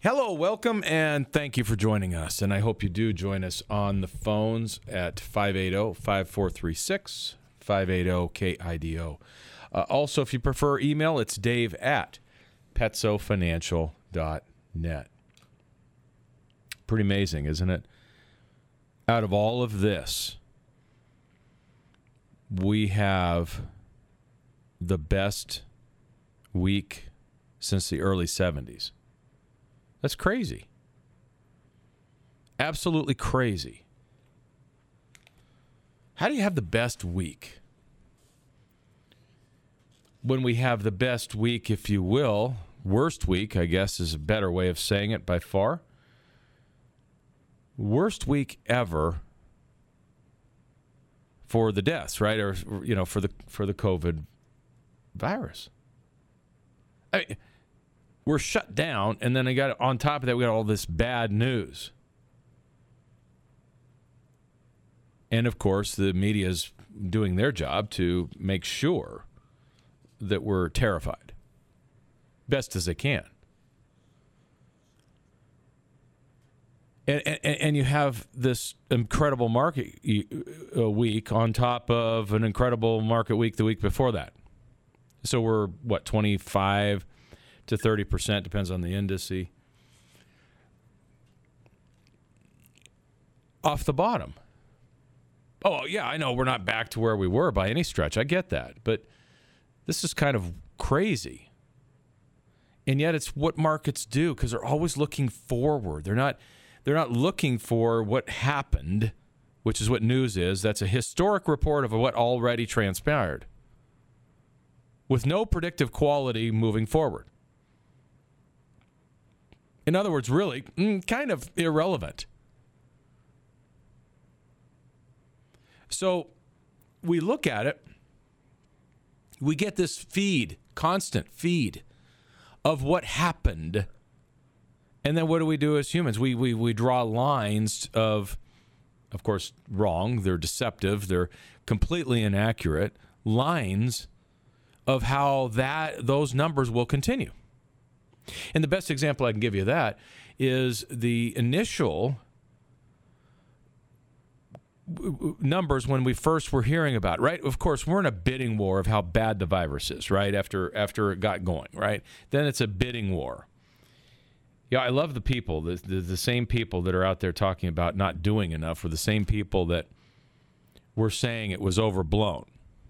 Hello, welcome, and thank you for joining us. And I hope you do join us on the phones at 580-5436, 580-KIDO. Also, if you prefer email, it's Dave at PetsoFinancial.net. Pretty amazing, isn't it? Out of all of this, we have the best week since the early 70s. That's crazy. Absolutely crazy. How do you have the best week? When we have the best week, if you will, worst week, I guess is a better way of saying it by far. Worst week ever for the deaths, right? Or, you know, for the COVID virus. I mean, we're shut down, and then on top of that, we got all this bad news. And, of course, the media is doing their job to make sure that we're terrified, best as they can. And you have this incredible market week on top of an incredible market week the week before that. So we're, 25 to 30%, depends on the indice, off the bottom. Oh, yeah, I know we're not back to where we were by any stretch. I get that. But this is kind of crazy. And yet it's what markets do, because they're always looking forward. They're not looking for what happened, which is what news is. That's a historic report of what already transpired, with no predictive quality moving forward. In other words, really, kind of irrelevant. So we look at it, we get this constant feed of what happened. And then what do we do as humans? We draw lines of course, wrong. They're deceptive. They're completely inaccurate lines of how those numbers will continue. And the best example I can give you of that is the initial numbers when we first were hearing about it, right? Of course, we're in a bidding war of how bad the virus is, right? After it got going, right? Then it's a bidding war. Yeah, I love the people, the same people that are out there talking about not doing enough were the same people that were saying it was overblown.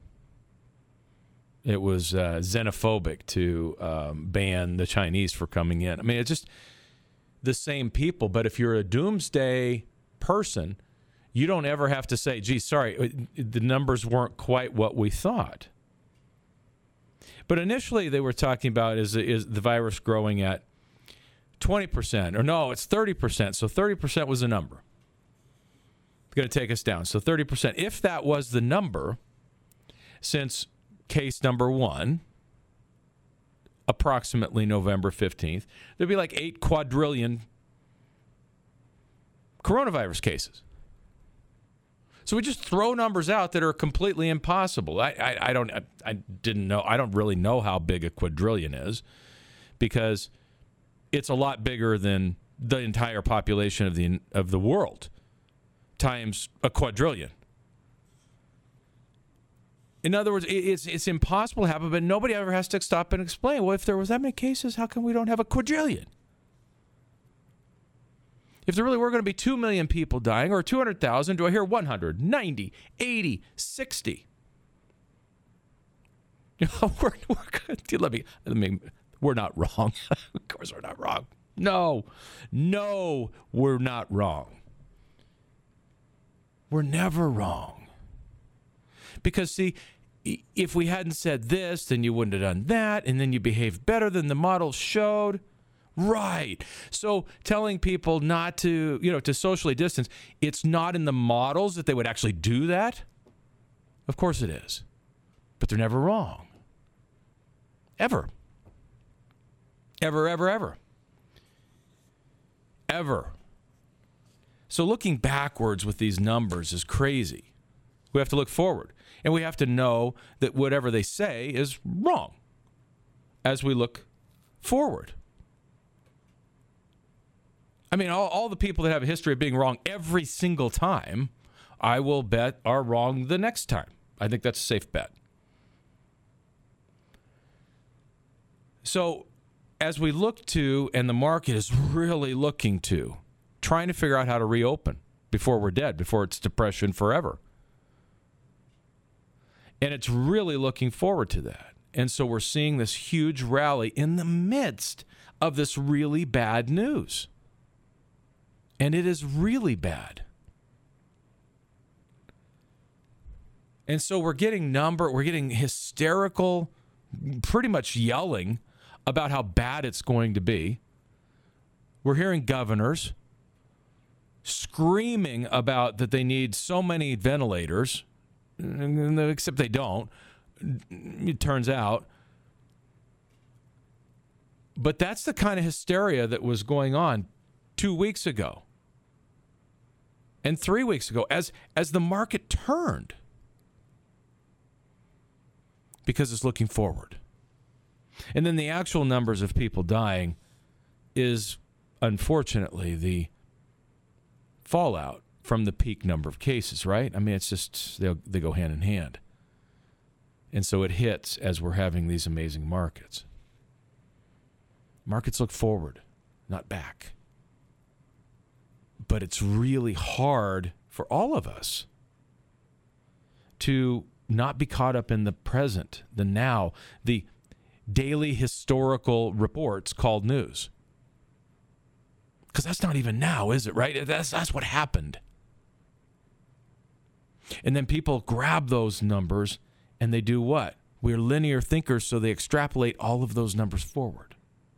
It was xenophobic to ban the Chinese for coming in. I mean, it's just the same people. But if you're a doomsday person, you don't ever have to say, gee, sorry, the numbers weren't quite what we thought. But initially they were talking about is the virus growing at 20%, or no, it's 30%. So 30% was the number. It's going to take us down. So 30%. If that was the number, since case number 1, approximately November 15th, there'd be like 8 quadrillion coronavirus cases. So we just throw numbers out that are completely impossible. I don't really know how big a quadrillion is, because it's a lot bigger than the entire population of the world times a quadrillion. In other words, it's impossible to happen, but nobody ever has to stop and explain, well, if there was that many cases, how come we don't have a quadrillion? If there really were going to be 2 million people dying, or 200,000, do I hear 100, 90, 80, 60? You know, we're not wrong. Of course we're not wrong. No, we're not wrong. We're never wrong. Because, see, if we hadn't said this, then you wouldn't have done that, and then you behaved better than the model showed. Right. So telling people not to, to socially distance, it's not in the models that they would actually do that. Of course it is. But they're never wrong. Ever. Ever, ever, ever. Ever. So looking backwards with these numbers is crazy. We have to look forward. And we have to know that whatever they say is wrong as we look forward. I mean, all the people that have a history of being wrong every single time, I will bet are wrong the next time. I think that's a safe bet. So as we look to, and the market is really looking to, trying to figure out how to reopen before we're dead, before it's depression forever. And it's really looking forward to that. And so we're seeing this huge rally in the midst of this really bad news. And it is really bad. And so we're getting hysterical, pretty much yelling about how bad it's going to be. We're hearing governors screaming about that they need so many ventilators, except they don't, it turns out. But that's the kind of hysteria that was going on 2 weeks ago and 3 weeks ago as the market turned, because it's looking forward. And then the actual numbers of people dying is, unfortunately, the fallout from the peak number of cases, right? I mean, it's just, they go hand in hand. And so it hits as we're having these amazing markets. Markets look forward, not back. But it's really hard for all of us to not be caught up in the present, the now, the daily historical reports called news. Because that's not even now, is it, right? That's what happened. And then people grab those numbers and they do what? We're linear thinkers, so they extrapolate all of those numbers forward.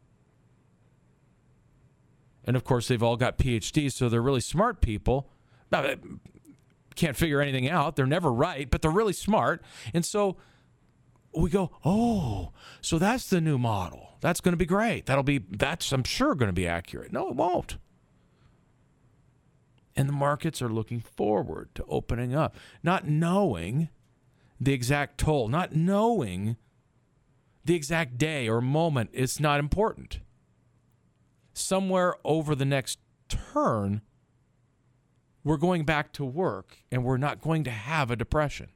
And of course, they've all got PhDs, so they're really smart people. Can't figure anything out. They're never right, but they're really smart. And so we go, oh, so that's the new model. That's going to be great. That's, I'm sure, going to be accurate. No, it won't. And the markets are looking forward to opening up, not knowing the exact toll, not knowing the exact day or moment. It's not important. Somewhere over the next turn, we're going back to work and we're not going to have a depression.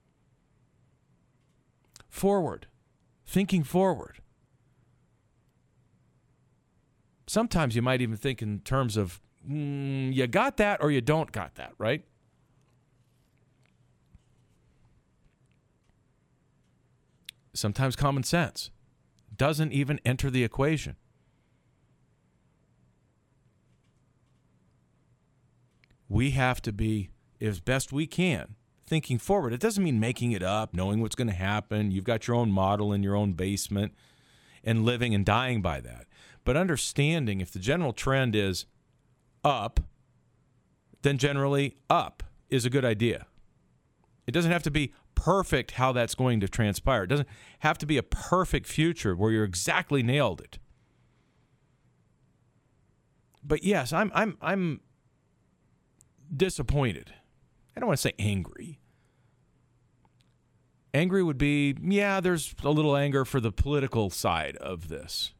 Forward. Thinking forward. Sometimes you might even think in terms of, you got that or you don't got that, right? Sometimes common sense doesn't even enter the equation. We have to be, as best we can, thinking forward. It doesn't mean making it up, knowing what's going to happen. You've got your own model in your own basement and living and dying by that. But understanding if the general trend is up, then generally up is a good idea. It doesn't have to be perfect how that's going to transpire. It doesn't have to be a perfect future where you're exactly nailed it. But yes, I'm disappointed. I don't want to say angry. Angry would be, yeah, there's a little anger for the political side of this,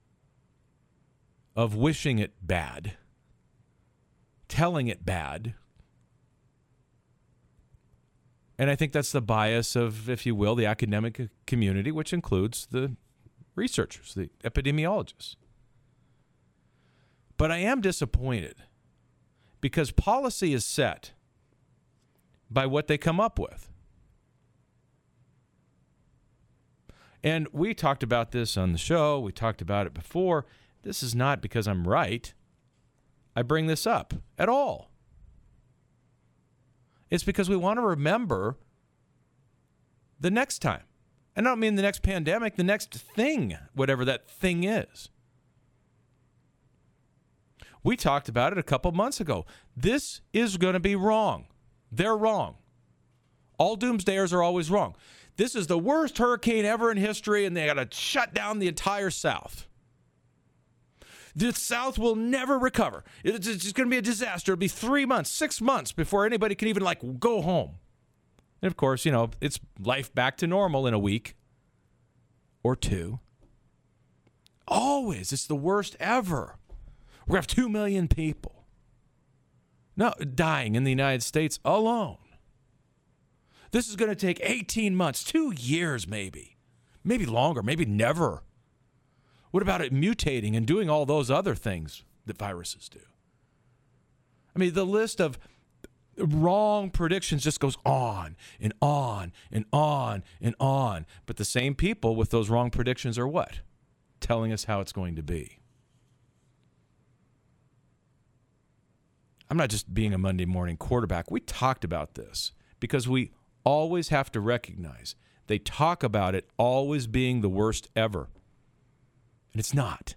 of wishing it bad, telling it bad. And I think that's the bias of, if you will, the academic community, which includes the researchers, the epidemiologists. But I am disappointed because policy is set by what they come up with. And we talked about this on the show. We talked about it before. This is not because I'm right. I bring this up at all. It's because we want to remember the next time. And I don't mean the next pandemic, the next thing, whatever that thing is. We talked about it a couple months ago. This is going to be wrong. They're wrong. All doomsdayers are always wrong. This is the worst hurricane ever in history, and they got to shut down the entire South. The South will never recover. It's just going to be a disaster. It'll be 3 months, 6 months before anybody can even, go home. And, of course, it's life back to normal in a week or two. Always. It's the worst ever. We're going to have 2 million people dying in the United States alone. This is going to take 18 months, 2 years maybe longer, maybe never. What about it mutating and doing all those other things that viruses do? I mean, the list of wrong predictions just goes on and on and on and on. But the same people with those wrong predictions are what? Telling us how it's going to be. I'm not just being a Monday morning quarterback. We talked about this because we always have to recognize they talk about it always being the worst ever. And it's not.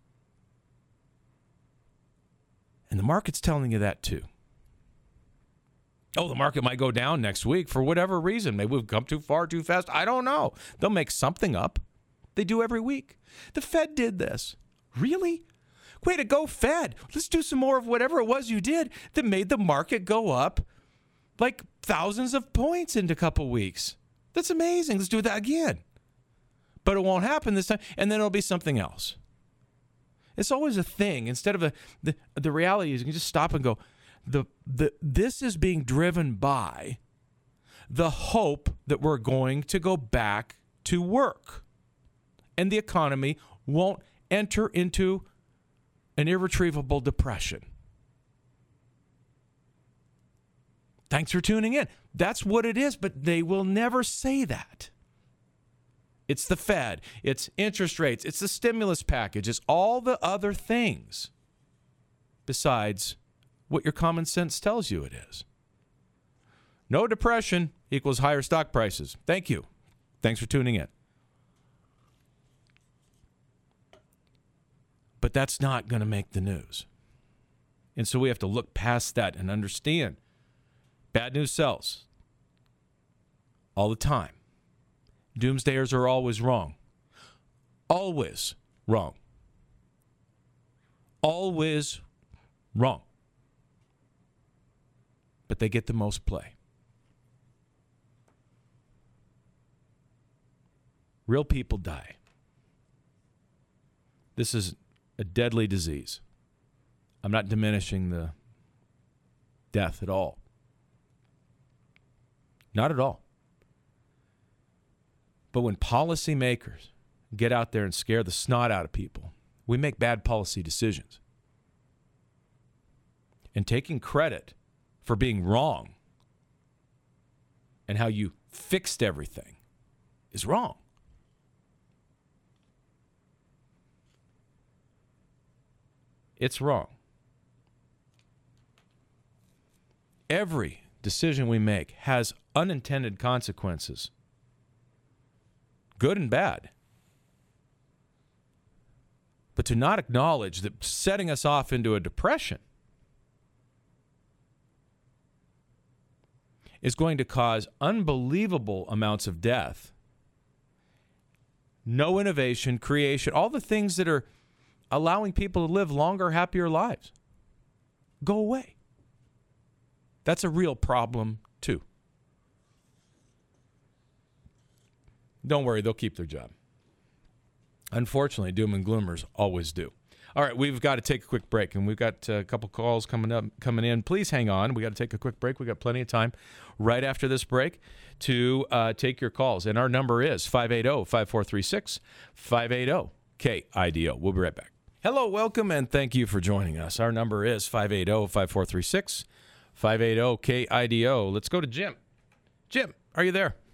And the market's telling you that too. Oh, the market might go down next week for whatever reason. Maybe we've come too far too fast. I don't know. They'll make something up. They do every week. The Fed did this. Really? Way to go, Fed. Let's do some more of whatever it was you did that made the market go up like thousands of points in a couple weeks. That's amazing. Let's do that again. But it won't happen this time, and then it'll be something else. It's always a thing. Instead of the reality is you can just stop and go, this is being driven by the hope that we're going to go back to work. And the economy won't enter into an irretrievable depression. Thanks for tuning in. That's what it is, but they will never say that. It's the Fed. It's interest rates. It's the stimulus package. It's all the other things besides what your common sense tells you it is. No depression equals higher stock prices. Thank you. Thanks for tuning in. But that's not going to make the news. And so we have to look past that and understand bad news sells all the time. Doomsdayers are always wrong. Always wrong. Always wrong. But they get the most play. Real people die. This is a deadly disease. I'm not diminishing the death at all. Not at all. But when policymakers get out there and scare the snot out of people, we make bad policy decisions. And taking credit for being wrong and how you fixed everything is wrong. It's wrong. Every decision we make has unintended consequences, good and bad. But to not acknowledge that setting us off into a depression is going to cause unbelievable amounts of death, no innovation, creation, all the things that are allowing people to live longer, happier lives go away. That's a real problem, too. Don't worry, they'll keep their job. Unfortunately, doom and gloomers always do. All right, we've got to take a quick break, and we've got a couple calls coming in. Please hang on. We got to take a quick break. We got plenty of time right after this break to take your calls. And our number is 580-5436, 580-KIDO. We'll be right back. Hello, welcome, and thank you for joining us. Our number is 580-5436, 580-KIDO. Let's go to Jim. Jim, are you there?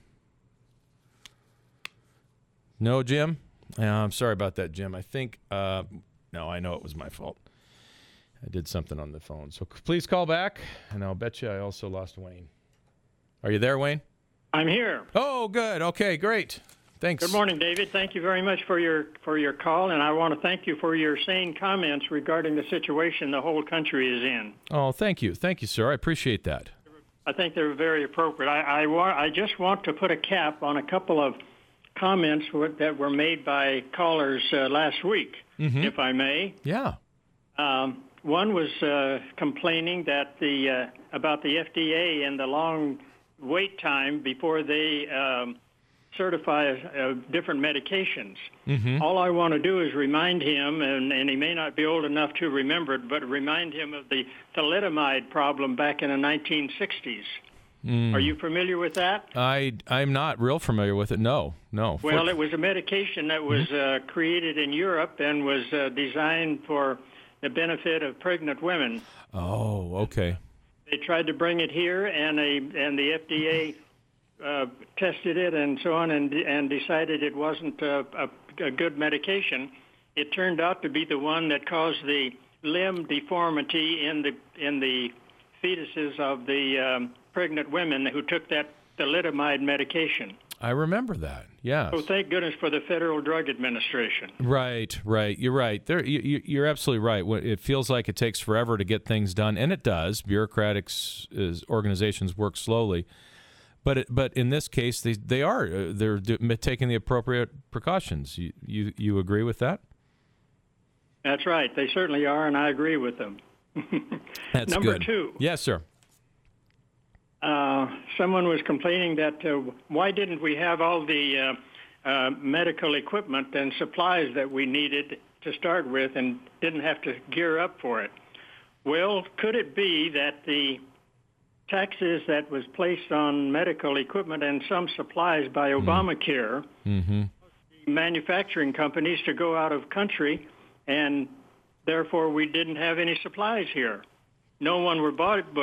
No, Jim? I'm sorry about that, Jim. I think, no, I know it was my fault. I did something on the phone. So please call back, and I'll bet you I also lost Wayne. Are you there, Wayne? I'm here. Oh, good. Okay, great. Thanks. Good morning, David. Thank you very much for your call, and I want to thank you for your sane comments regarding the situation the whole country is in. Oh, thank you. Thank you, sir. I appreciate that. I think they're very appropriate. I just want to put a cap on a couple of comments that were made by callers last week, if I may. Yeah. One was complaining that about the FDA and the long wait time before they certify different medications. All I want to do is remind him, and he may not be old enough to remember it, but remind him of the thalidomide problem back in the 1960s. Are you familiar with that? I'm not real familiar with it. No. Well, it was a medication that was created in Europe and was designed for the benefit of pregnant women. Oh, okay. They tried to bring it here, and the FDA tested it and so on, and decided it wasn't a good medication. It turned out to be the one that caused the limb deformity in the fetuses of the pregnant women who took that thalidomide medication. I remember that. Yeah. So thank goodness for the Federal Drug Administration. Right. You're right. You're absolutely right. It feels like it takes forever to get things done, and it does. Bureaucratic organizations work slowly, but in this case, they're taking the appropriate precautions. You agree with that? That's right. They certainly are, and I agree with them. That's Number good. 2. Yes, sir. Someone was complaining that why didn't we have all the medical equipment and supplies that we needed to start with and didn't have to gear up for it? Well, could it be that the taxes that was placed on medical equipment and some supplies by Obamacare manufacturing companies to go out of country, and therefore we didn't have any supplies here? No one was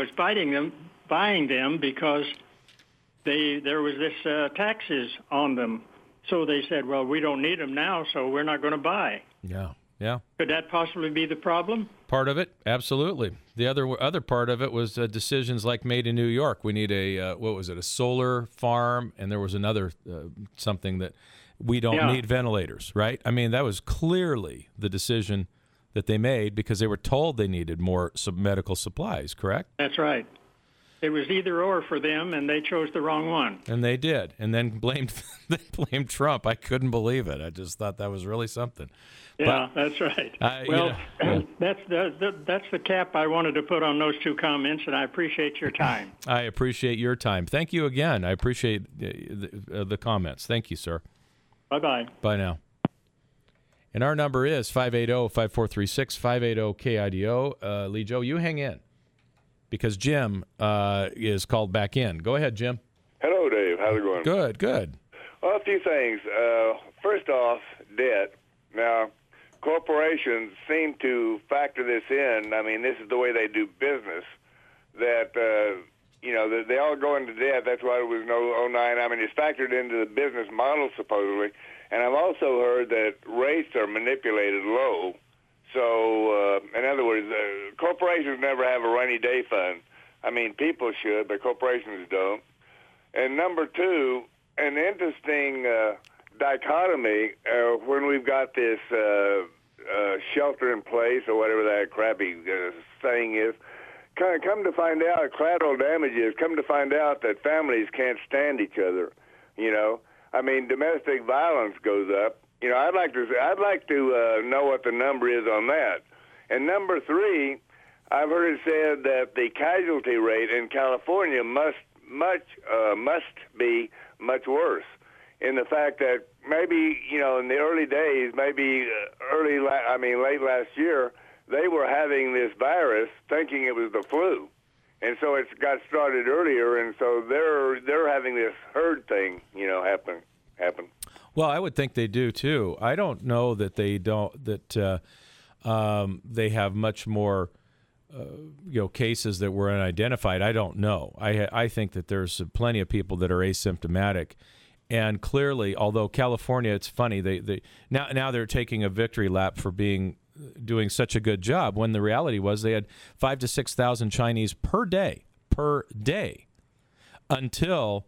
buying them because there was this taxes on them. So they said, well, we don't need them now, so we're not going to buy. Yeah. Could that possibly be the problem? Part of it, absolutely. The other part of it was decisions like made in New York. We need a solar farm, and there was another something that we don't need ventilators, right? I mean, that was clearly the decision that they made because they were told they needed more medical supplies, correct? That's right. It was either or for them, and they chose the wrong one. And they did, and then blamed Trump. I couldn't believe it. I just thought that was really something. Yeah, that's right. That's the cap I wanted to put on those 2 comments, and I appreciate your time. I appreciate your time. Thank you again. I appreciate the comments. Thank you, sir. Bye-bye. Bye now. And our number is 580-5436, 580-KIDO. Lee Joe, you hang in because Jim is called back in. Go ahead, Jim. Hello, Dave. How's it going? Good. Well, a few things. First off, debt. Now, corporations seem to factor this in. I mean, this is the way they do business, that, they all go into debt. That's why there was no 09. I mean, it's factored into the business model, supposedly. And I've also heard that rates are manipulated low. So, in other words, corporations never have a rainy day fund. I mean, people should, but corporations don't. And number 2, an interesting dichotomy when we've got this shelter in place or whatever that crappy saying is. Come to find out, collateral damages. Come to find out that families can't stand each other. I mean, domestic violence goes up. I'd like to know what the number is on that. And number 3, I've heard it said that the casualty rate in California must be much worse. In the fact that maybe in the early days, maybe late last year, they were having this virus thinking it was the flu, and so it got started earlier, and so they're having this herd thing happen. Well, I would think they do too. I don't know that they have much more cases that were unidentified. I don't know. I think that there's plenty of people that are asymptomatic. And clearly, although California, it's funny, they now they're taking a victory lap for doing such a good job, when the reality was they had 5,000 to 6,000 Chinese per day, until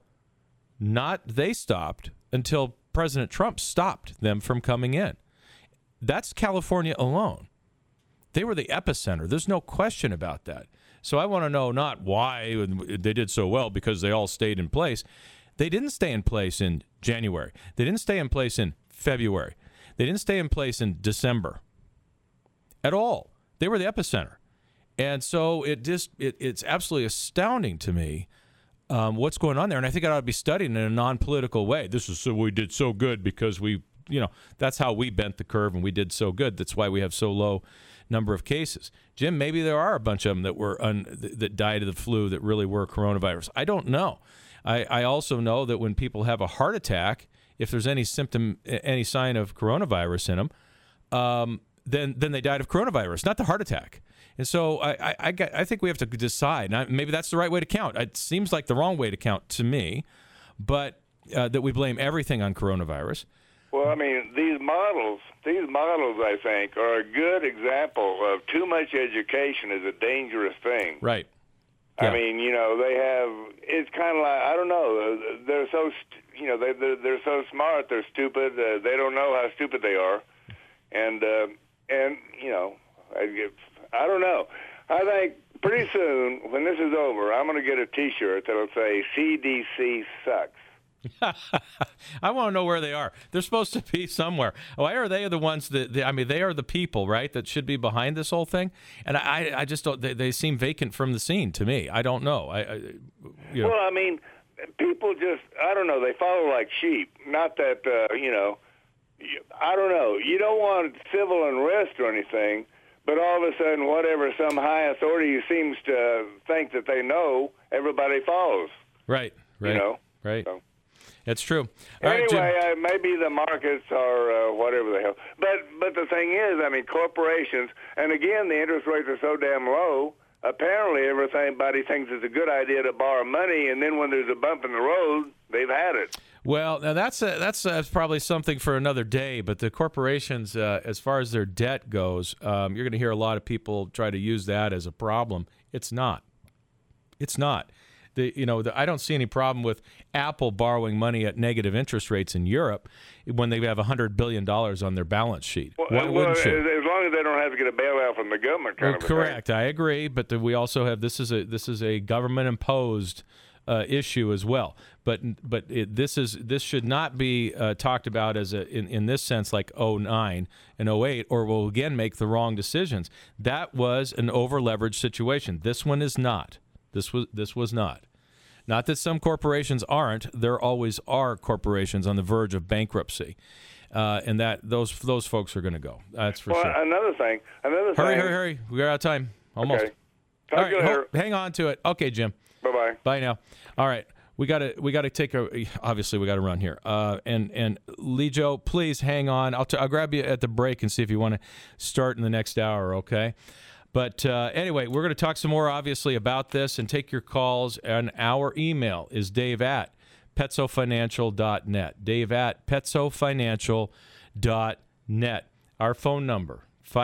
President Trump stopped them from coming in. That's California alone. They were the epicenter. There's no question about that. So I want to know not why they did so well, because they all stayed in place. They didn't stay in place in January. They didn't stay in place in February. They didn't stay in place in December at all. They were the epicenter. And so it's absolutely astounding to me what's going on there. And I think it ought to be studied in a non-political way. We did so good because that's how we bent the curve and we did so good. That's why we have so low number of cases. Jim, maybe there are a bunch of them that died of the flu that really were coronavirus. I don't know. I also know that when people have a heart attack, if there's any symptom, any sign of coronavirus in them, then they died of coronavirus, not the heart attack. And so I think we have to decide. Maybe that's the right way to count. It seems like the wrong way to count to me, but that we blame everything on coronavirus. Well, I mean, these models, I think, are a good example of too much education is a dangerous thing. Right. Yeah. I mean, they have. It's kind of like, I don't know. They're so, they're so smart. They're stupid. They don't know how stupid they are, and I don't know. I think pretty soon, when this is over, I'm going to get a T-shirt that'll say "CDC sucks." I want to know where they are. They're supposed to be somewhere. Why are they the ones they are the people, right, that should be behind this whole thing? And I just don't. They seem vacant from the scene to me. I don't know. Well, I mean, people just, I don't know. They follow like sheep. Not that I don't know. You don't want civil unrest or anything, but all of a sudden, whatever some high authority seems to think that they know, everybody follows. Right. Right. So. That's true. Anyway, maybe the markets are whatever the hell. But the thing is, I mean, corporations, and again, the interest rates are so damn low, apparently everybody thinks it's a good idea to borrow money, and then when there's a bump in the road, they've had it. Well, now that's probably something for another day, but the corporations, as far as their debt goes, you're going to hear a lot of people try to use that as a problem. It's not. It's not. I don't see any problem with Apple borrowing money at negative interest rates in Europe when they have $100 billion on their balance sheet. Why wouldn't you? As long as they don't have to get a bailout from the government. Correct. I agree, but we also have this is a government imposed issue as well. But this should not be talked about as in this sense like 2009 and 2008, or we'll again make the wrong decisions. That was an over leveraged situation. This one is not. This was not. Not that some corporations aren't. There always are corporations on the verge of bankruptcy, and that those folks are going to go. That's for sure. Another thing. Hurry! We're out of time. Almost. Okay. All right. Hang on to it. Okay, Jim. Bye-bye. Bye now. All right. We got to take obviously we got to run here. And Lee Joe, please hang on. I'll grab you at the break and see if you want to start in the next hour. Okay. But anyway, we're going to talk some more, obviously, about this and take your calls. And our email is dave@petsofinancial.net. dave@petsofinancial.net. Our phone number,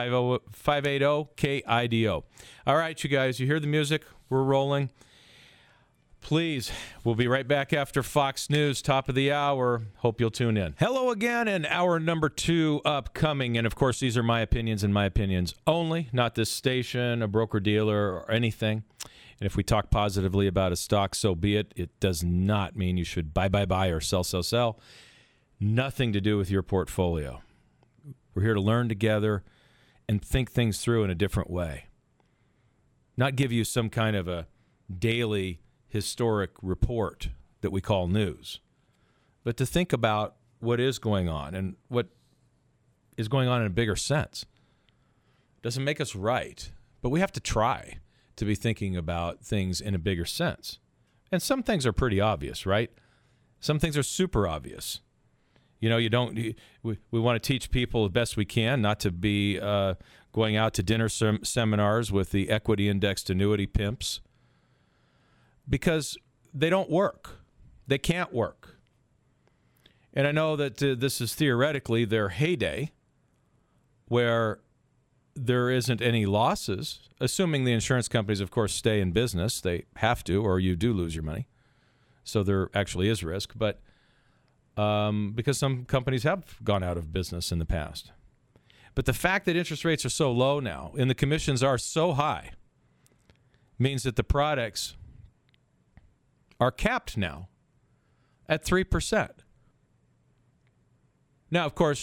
580-KIDO. All right, you guys, you hear the music? We're rolling. Please, we'll be right back after Fox News, top of the hour. Hope you'll tune in. Hello again, and hour number 2 upcoming. And, of course, these are my opinions and my opinions only, not this station, a broker-dealer, or anything. And if we talk positively about a stock, so be it. It does not mean you should buy, or sell. Nothing to do with your portfolio. We're here to learn together and think things through in a different way. Not give you some kind of a daily historic report that we call news, but to think about what is going on and what is going on in a bigger sense. Doesn't make us right, but we have to try to be thinking about things in a bigger sense. And some things are pretty obvious, right? Some things are super obvious. We want to teach people the best we can not to be going out to dinner seminars with the equity indexed annuity pimps, because they don't work. They can't work. And I know that this is theoretically their heyday, where there isn't any losses, assuming the insurance companies, of course, stay in business. They have to, or you do lose your money. So there actually is risk, but because some companies have gone out of business in the past. But the fact that interest rates are so low now and the commissions are so high means that the products are capped now at 3%. Now, of course,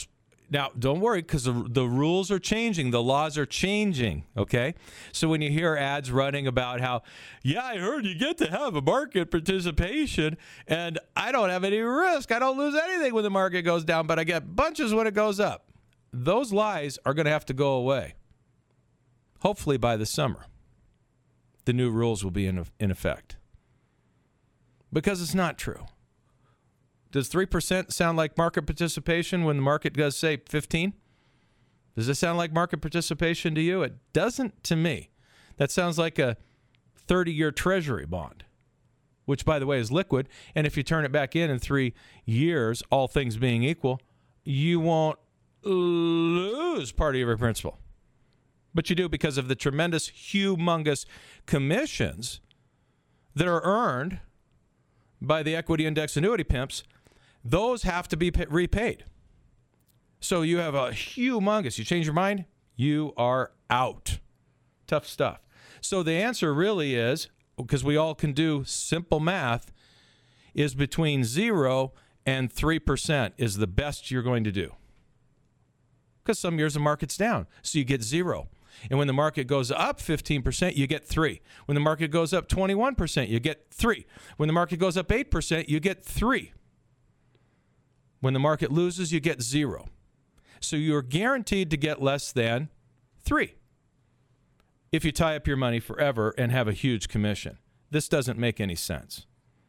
Now, don't worry, because the rules are changing. The laws are changing, okay? So when you hear ads running about how, yeah, I heard you get to have a market participation, and I don't have any risk. I don't lose anything when the market goes down, but I get bunches when it goes up. Those lies are going to have to go away. Hopefully by the summer, the new rules will be in effect. Because it's not true. Does 3% sound like market participation when the market does, say, 15? Does this sound like market participation to you? It doesn't to me. That sounds like a 30-year treasury bond, which, by the way, is liquid. And if you turn it back in 3 years, all things being equal, you won't lose part of your principal. But you do because of the tremendous, humongous commissions that are earned by the equity index annuity pimps. Those have to be repaid. So you have a humongous, you change your mind, you are out. Tough stuff. So the answer really is, because we all can do simple math, is between 0 and 3% is the best you're going to do. Because some years the market's down, so you get 0. And when the market goes up 15%, you get 3. When the market goes up 21%, you get 3. When the market goes up 8%, you get 3. When the market loses, you get 0. So you're guaranteed to get less than 3 if you tie up your money forever and have a huge commission. This doesn't make any sense.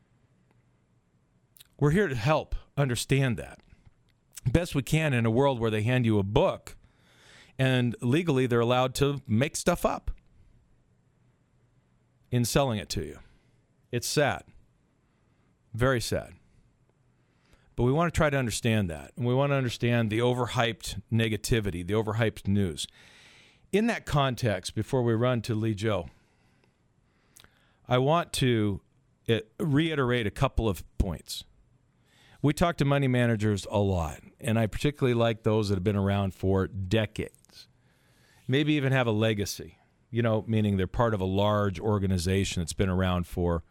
We're here to help understand that best we can in a world where they hand you a book and legally they're allowed to make stuff up in selling it to you. It's sad. Very sad. But we want to try to understand that. And we want to understand the overhyped negativity, the overhyped news. In that context, before we run to Lee Joe, I want to reiterate a couple of points. We talk to money managers a lot, and I particularly like those that have been around for decades, maybe even have a legacy, meaning they're part of a large organization that's been around for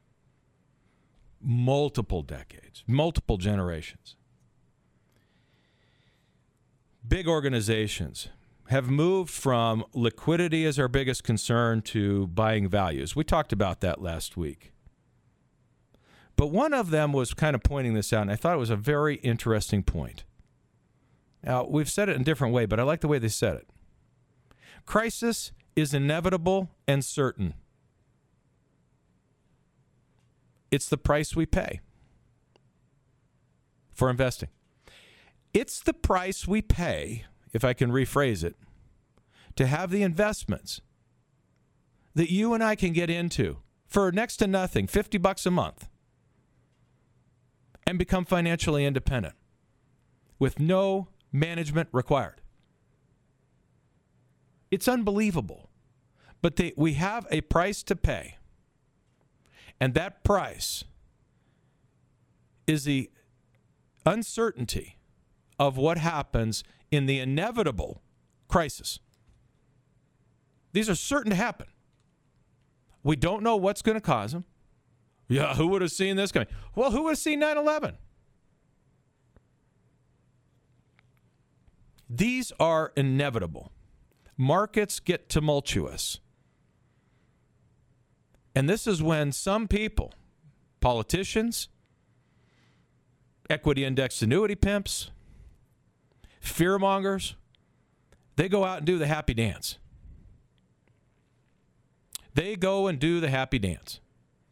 multiple decades, multiple generations. Big organizations have moved from liquidity as our biggest concern to buying values. We talked about that last week. But one of them was kind of pointing this out, and I thought it was a very interesting point. Now, we've said it in a different way, but I like the way they said it. Crisis is inevitable and certain. It's the price we pay for investing. It's the price we pay, if I can rephrase it, to have the investments that you and I can get into for next to nothing, $50 a month, and become financially independent with no management required. It's unbelievable. But we have a price to pay. And that price is the uncertainty of what happens in the inevitable crisis. These are certain to happen. We don't know what's going to cause them. Yeah, who would have seen this coming? Well, who would have seen 9/11? These are inevitable. Markets get tumultuous. And this is when some people, politicians, equity indexed annuity pimps, fearmongers, they go out and do the happy dance. They go and do the happy dance.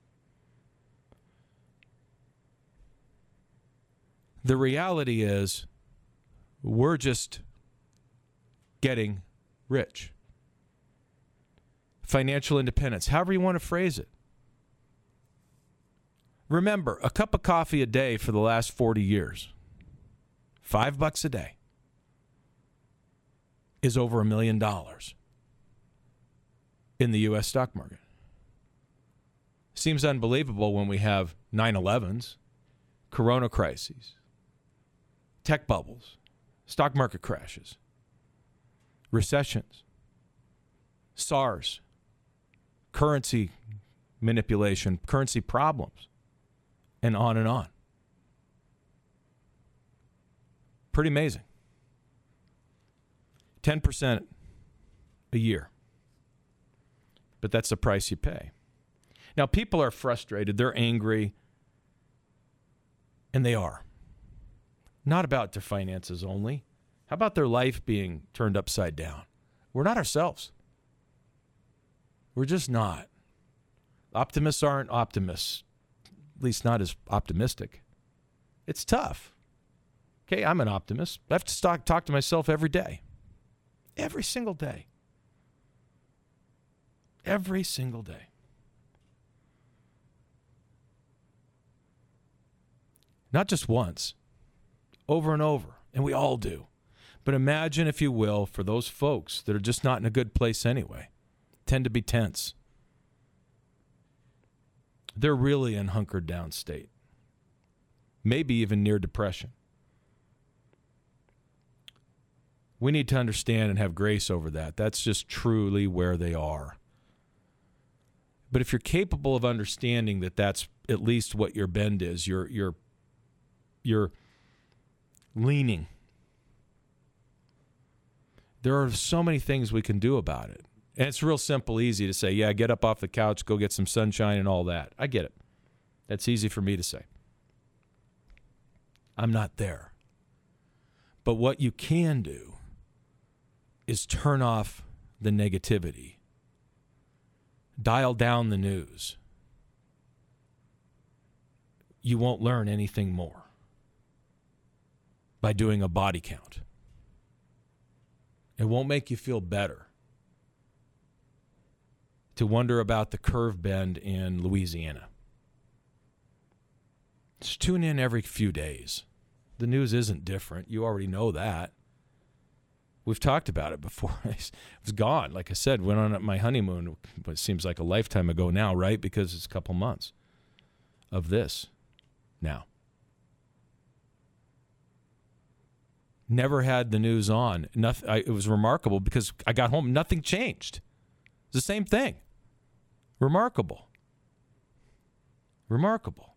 The reality is we're just getting rich. Financial independence, however you want to phrase it. Remember, a cup of coffee a day for the last 40 years, $5 a day, is over $1 million in the U.S. stock market. Seems unbelievable when we have 9/11s, corona crises, tech bubbles, stock market crashes, recessions, SARS, currency manipulation, currency problems, and on and on. Pretty amazing. 10% a year. But that's the price you pay. Now, people are frustrated. They're angry. And they are. Not about their finances only. How about their life being turned upside down? We're not ourselves. We're just not. Optimists aren't optimists. At least not as optimistic. It's tough. Okay, I'm an optimist. I have to talk to myself every day. Every single day. Every single day. Not just once. Over and over. And we all do. But imagine, if you will, for those folks that are just not in a good place anyway, tend to be tense. They're really in hunkered down state. Maybe even near depression. We need to understand and have grace over that. That's just truly where they are. But if you're capable of understanding that that's at least what your bend is, you're leaning. There are so many things we can do about it. And it's real simple, easy to say, yeah, get up off the couch, go get some sunshine and all that. I get it. That's easy for me to say. I'm not there. But what you can do is turn off the negativity. Dial down the news. You won't learn anything more by doing a body count. It won't make you feel better to wonder about the curve bend in Louisiana. Just tune in every few days. The news isn't different. You already know that. We've talked about it before. It was gone. Like I said, went on my honeymoon. It seems like a lifetime ago now, right? Because it's a couple months of this now. Never had the news on. It was remarkable because I got home, nothing changed. It's the same thing. Remarkable. Remarkable.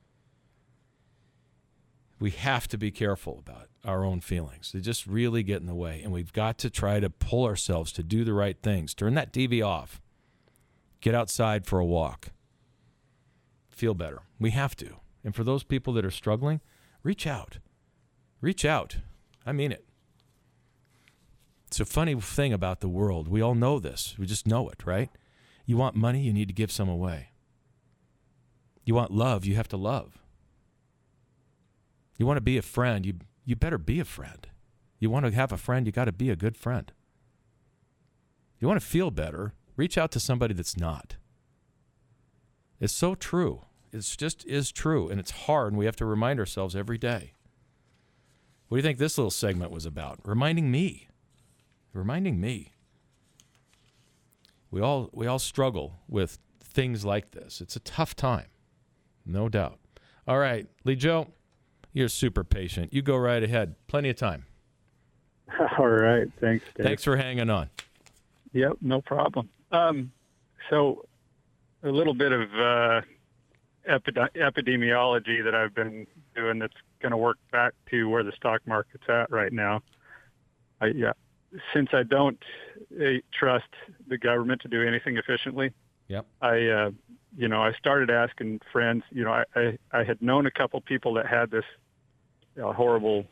We have to be careful about our own feelings. They just really get in the way, and we've got to try to pull ourselves to do the right things. Turn that TV off. Get outside for a walk. Feel better. We have to. And for those people that are struggling, reach out. Reach out. I mean it. It's a funny thing about the world. We all know this. We just know it, right? You want money, you need to give some away. You want love, you have to love. You want to be a friend, you better be a friend. You want to have a friend, you got to be a good friend. You want to feel better, reach out to somebody that's not. It's so true. It just is true, and it's hard, and we have to remind ourselves every day. What do you think this little segment was about? Reminding me. We all struggle with things like this. It's a tough time, no doubt. All right, Lee Joe, you're super patient. You go right ahead. Plenty of time. All right. Thanks, Dave. Thanks for hanging on. Yep, no problem. So a little bit of epidemiology that I've been doing that's going to work back to where the stock market's at right now. Since I don't trust the government to do anything efficiently, yep. I started asking friends. I had known a couple people that had this horrible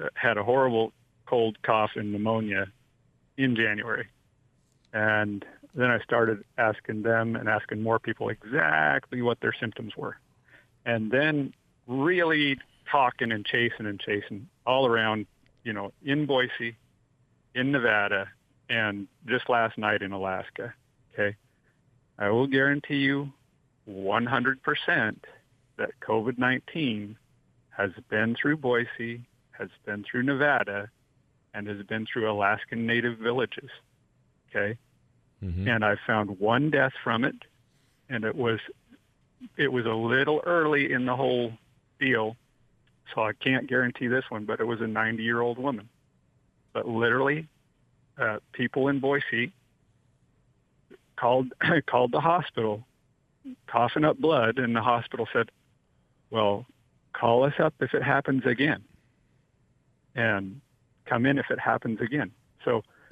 cold, cough, and pneumonia in January, and then I started asking them and asking more people exactly what their symptoms were, and then really talking and chasing all around, in Boise, in Nevada, and just last night in Alaska. Okay. I will guarantee you 100% that COVID-19 has been through Boise, has been through Nevada, and has been through Alaskan Native villages. Okay. Mm-hmm. And I found one death from it, and it was a little early in the whole deal, so I can't guarantee this one, but it was a 90-year-old woman. But literally, people in Boise called the hospital, coughing up blood, and the hospital said, well, call us up if it happens again, and come in if it happens again. So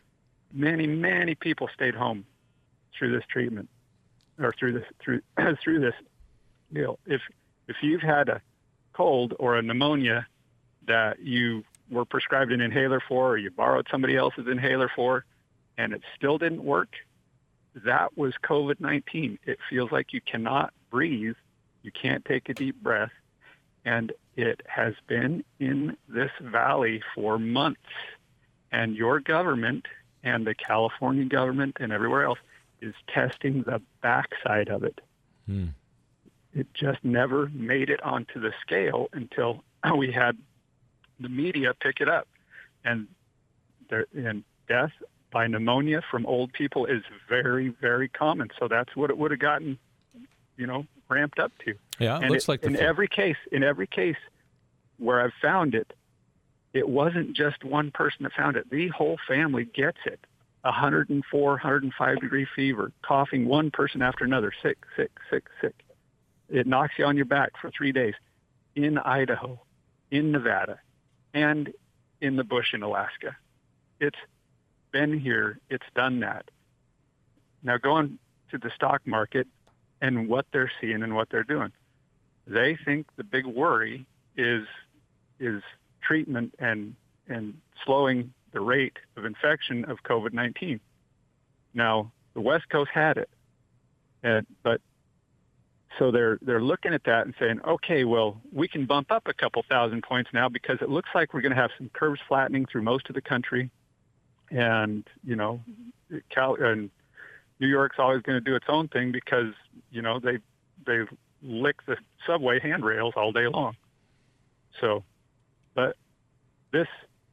many people stayed home through this treatment or through this deal. If you've had a cold or a pneumonia that you were prescribed an inhaler for, or you borrowed somebody else's inhaler for, and it still didn't work, that was COVID-19. It feels like you cannot breathe, you can't take a deep breath, and it has been in this valley for months. And your government and the California government and everywhere else is testing the backside of it. It just never made it onto the scale until we had the media pick it up. And death by pneumonia from old people is very, very common. So that's what it would have gotten, ramped up to. Yeah, it looks like in every case where I've found it, it wasn't just one person that found it. The whole family gets it. 104, 105 degree fever, coughing, one person after another, sick. It knocks you on your back for 3 days in Idaho, in Nevada, and in the bush in Alaska. It's been here. It's done that. Now going to the stock market and what they're seeing and what they're doing. They think the big worry is treatment and slowing the rate of infection of COVID-19. Now, the West Coast had it, but so they're looking at that and saying, okay, well, we can bump up a couple thousand points now because it looks like we're going to have some curves flattening through most of the country, and and New York's always going to do its own thing because they lick the subway handrails all day long. So, but the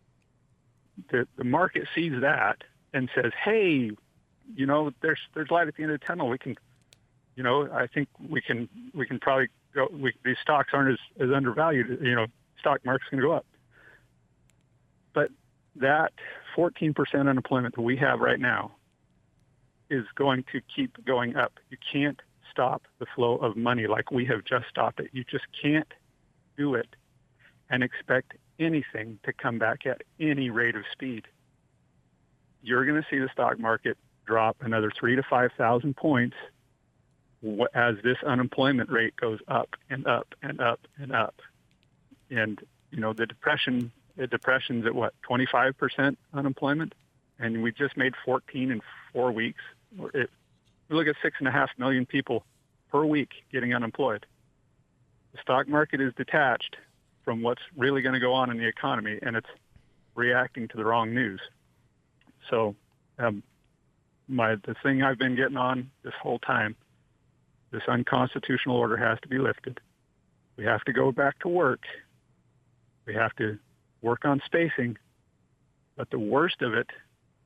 market sees that and says, hey, there's light at the end of the tunnel. We can, I think we can probably go. These stocks aren't as undervalued. Stock market's going to go up. But that 14% unemployment that we have right now is going to keep going up. You can't stop the flow of money like we have just stopped it. You just can't do it and expect anything to come back at any rate of speed. You're going to see the stock market drop another 3,000 to 5,000 points as this unemployment rate goes up and up and up and up. And, the depression's at what, 25% unemployment? And we just made 14 in 4 weeks. We look at 6.5 million people per week getting unemployed. The stock market is detached from what's really going to go on in the economy, and it's reacting to the wrong news. So the thing I've been getting on this whole time, this unconstitutional order has to be lifted. We have to go back to work. We have to work on spacing. But the worst of it,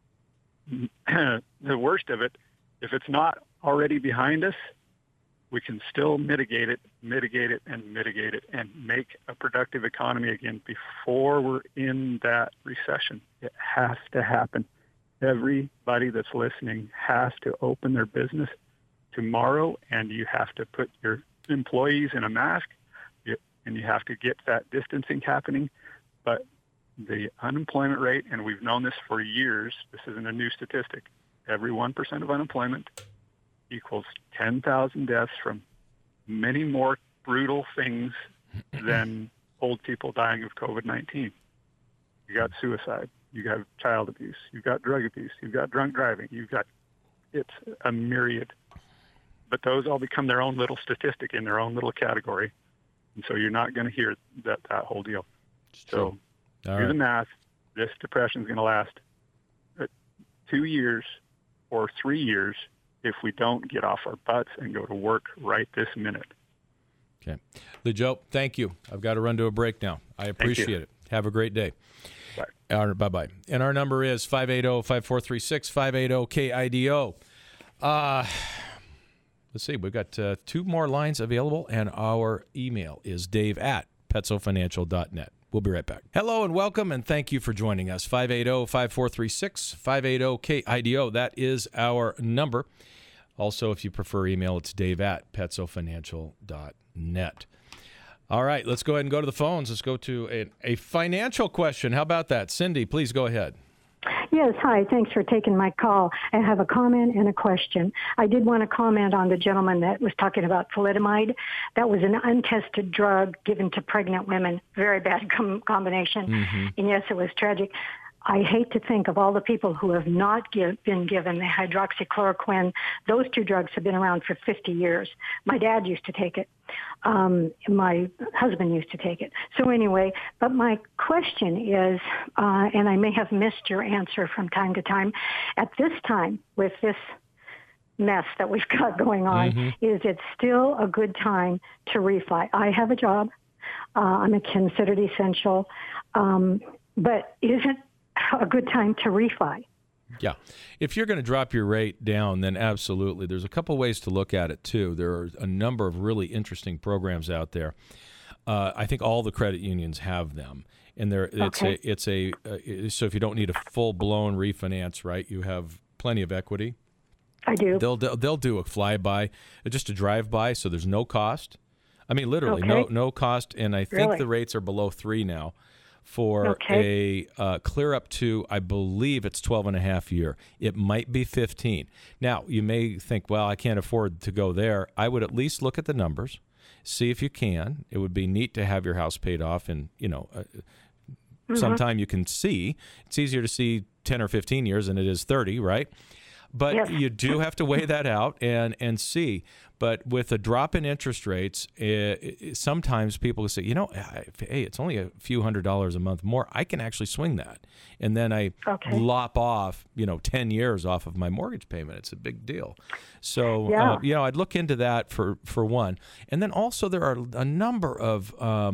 if it's not already behind us, we can still mitigate it, and make a productive economy again before we're in that recession. It has to happen. Everybody that's listening has to open their business tomorrow, and you have to put your employees in a mask, and you have to get that distancing happening. But the unemployment rate, and we've known this for years, this isn't a new statistic, every 1% of unemployment equals 10,000 deaths from many more brutal things than old people dying of COVID-19. You got suicide, you got child abuse, you've got drug abuse, you've got drunk driving, it's a myriad. But those all become their own little statistic in their own little category. And so you're not going to hear that whole deal. So do the math. This depression is going to last 2 years or 3 years if we don't get off our butts and go to work right this minute. Okay. Lou Joe, thank you. I've got to run to a break now. I appreciate it. Have a great day. Bye. Bye-bye. And our number is 580-5436, 580-KIDO. Let's see. We've got 2 more lines available, and our email is dave@petsofinancial.net. We'll be right back. Hello and welcome, and thank you for joining us. 580-5436, 580-KIDO. That is our number. Also, if you prefer email, it's dave@petsofinancial.net. All right, let's go ahead and go to the phones. Let's go to a financial question. How about that? Cindy, please go ahead. Yes, hi. Thanks for taking my call. I have a comment and a question. I did want to comment on the gentleman that was talking about thalidomide. That was an untested drug given to pregnant women. Very bad combination. Mm-hmm. And yes, it was tragic. I hate to think of all the people who have not been given the hydroxychloroquine. Those two drugs have been around for 50 years. My dad used to take it. My husband used to take it. So anyway, but my question is, and I may have missed your answer from time to time, at this time with this mess that we've got going on, is it still a good time to refi? I have a job. I'm considered essential. But is it a good time to refi? Yeah. If you're going to drop your rate down, then absolutely. There's a couple ways to look at it, too. There are a number of really interesting programs out there. I think all the credit unions have them. And so if you don't need a full-blown refinance, right, you have plenty of equity. I do. They'll do a flyby, just a drive-by, so there's no cost. I mean, literally, no cost, and I think the rates are below 3 now. For a clear up to, I believe it's 12 and a half year. It might be 15. Now, you may think, well, I can't afford to go there. I would at least look at the numbers, see if you can. It would be neat to have your house paid off in, sometime you can see. It's easier to see 10 or 15 years than it is 30, right? But you do have to weigh that out and see. But with a drop in interest rates, sometimes people say, hey, it's only a few $100s a month more. I can actually swing that. And then I lop off, 10 years off of my mortgage payment. It's a big deal. So, I'd look into that for one. And then also there are a number of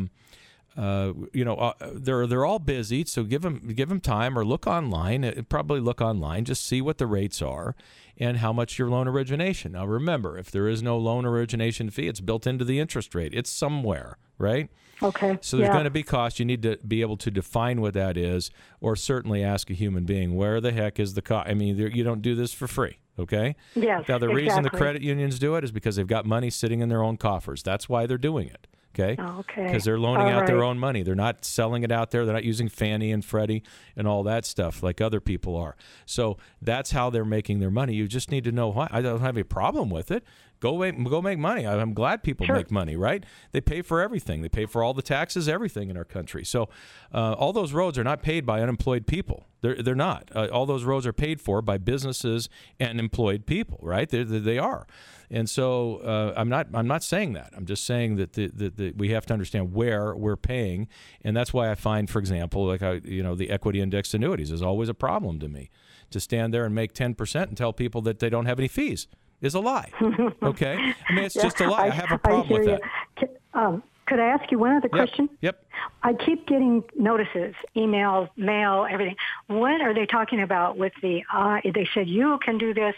they're all busy, so give them time, or look online. Probably look online, just see what the rates are and how much your loan origination. Now, remember, if there is no loan origination fee, it's built into the interest rate. It's somewhere, right? Okay. So there's going to be cost. You need to be able to define what that is, or certainly ask a human being, where the heck is the cost? I mean, you don't do this for free. Okay? Yes, now, the reason the credit unions do it is because they've got money sitting in their own coffers. That's why they're doing it. Okay? Because they're loaning out their own money. They're not selling it out there. They're not using Fannie and Freddie and all that stuff like other people are. So that's how they're making their money. You just need to know why. I don't have a problem with it. Go make money. I'm glad people make money, right? They pay for everything. They pay for all the taxes, everything in our country. So all those roads are not paid by unemployed people. They're not. All those roads are paid for by businesses and employed people, right? They are. And so I'm not saying that. I'm just saying that we have to understand where we're paying, and that's why I find, for example, the equity indexed annuities is always a problem to me. To stand there and make 10% and tell people that they don't have any fees is a lie. Okay, I mean it's just a lie. I have a problem with that. Could I ask you one other question? Yep. I keep getting notices, emails, mail, everything. What are they talking about with the, they said you can do this,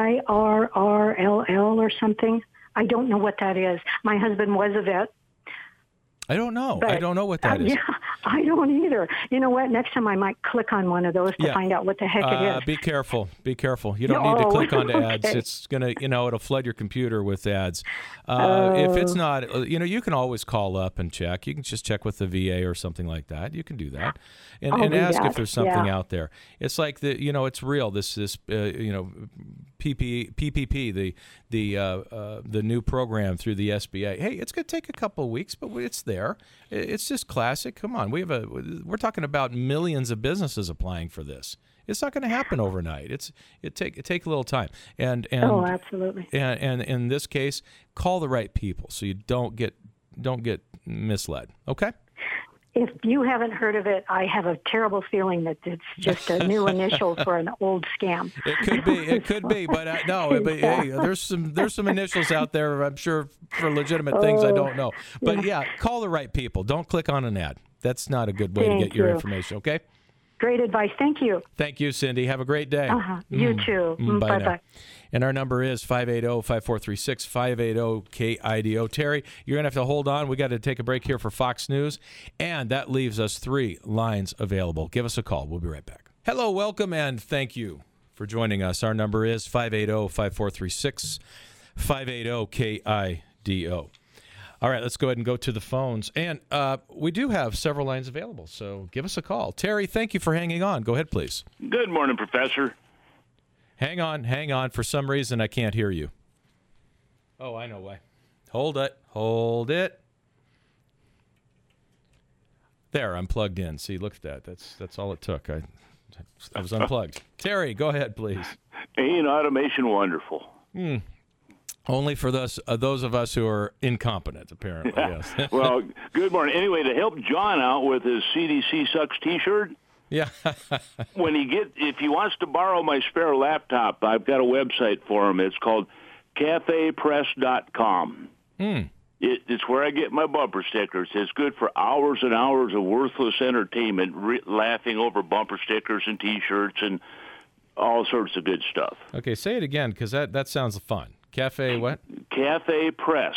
IRRLL or something? I don't know what that is. My husband was a vet. I don't know. I don't know what that is. Yeah, I don't either. You know what? Next time I might click on one of those to find out what the heck it is. Be careful. Be careful. You don't need to click onto ads. It's going to, it'll flood your computer with ads. If it's not, you can always call up and check. You can just check with the VA or something like that. You can do that. And ask if there's something out there. It's like it's real. This PPP, the new program through the SBA. Hey, it's going to take a couple of weeks, but it's there. It's just classic. Come on, we're talking about millions of businesses applying for this. It's not going to happen overnight. It take a little time. And absolutely. And in this case, call the right people so you don't get misled. Okay. If you haven't heard of it, I have a terrible feeling that it's just a new initial for an old scam. It could be, but no. But hey, there's some initials out there, I'm sure, for legitimate things I don't know. But call the right people. Don't click on an ad. That's not a good way to get your information. Okay. Great advice. Thank you. Thank you, Cindy. Have a great day. You too. Bye-bye. And our number is 580-5436, 580-KIDO. Terry, you're going to have to hold on. We got to take a break here for Fox News, and that leaves us 3 lines available. Give us a call. We'll be right back. Hello, welcome, and thank you for joining us. Our number is 580-5436, 580-KIDO. All right, let's go ahead and go to the phones. And we do have several lines available, so give us a call. Terry, thank you for hanging on. Go ahead, please. Good morning, Professor. Hang on. For some reason, I can't hear you. Oh, I know why. Hold it. There, I'm plugged in. See, look at that. That's all it took. I was unplugged. Terry, go ahead, please. Ain't automation wonderful? Only for those of us who are incompetent, apparently. Yes. Well, good morning. Anyway, to help John out with his CDC Sucks T-shirt, yeah. if he wants to borrow my spare laptop, I've got a website for him. It's called cafepress.com. It's where I get my bumper stickers. It's good for hours and hours of worthless entertainment, laughing over bumper stickers and T-shirts and all sorts of good stuff. Okay, say it again, because that sounds fun. Cafe what? Cafe Press,